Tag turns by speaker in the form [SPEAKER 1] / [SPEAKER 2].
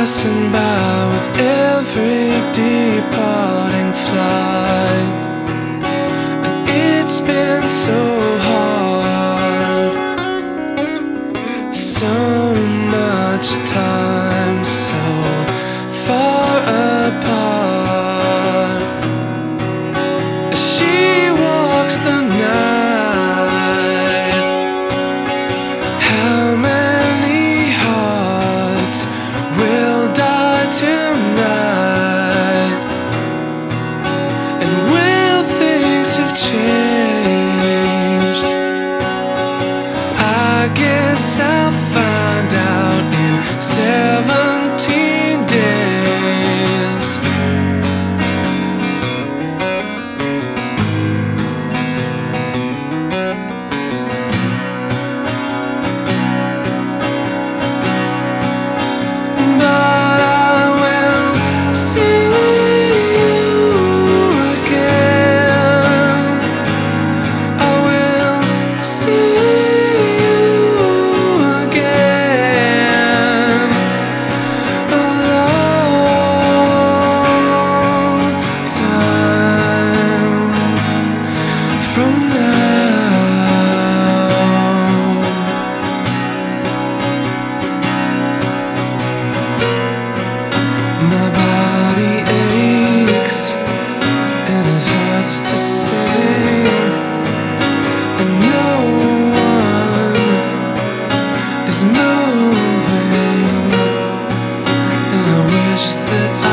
[SPEAKER 1] passing by with every departing flight. And it's been so hard, so much time, so far apart. As she walks the night, how many hearts will die tonight? And will things have changed? I guess I'll find out in 17 days. But I will see you again. I will see you again. A long time from now. My body aches and it hurts to sing, and no one is moving, and I wish that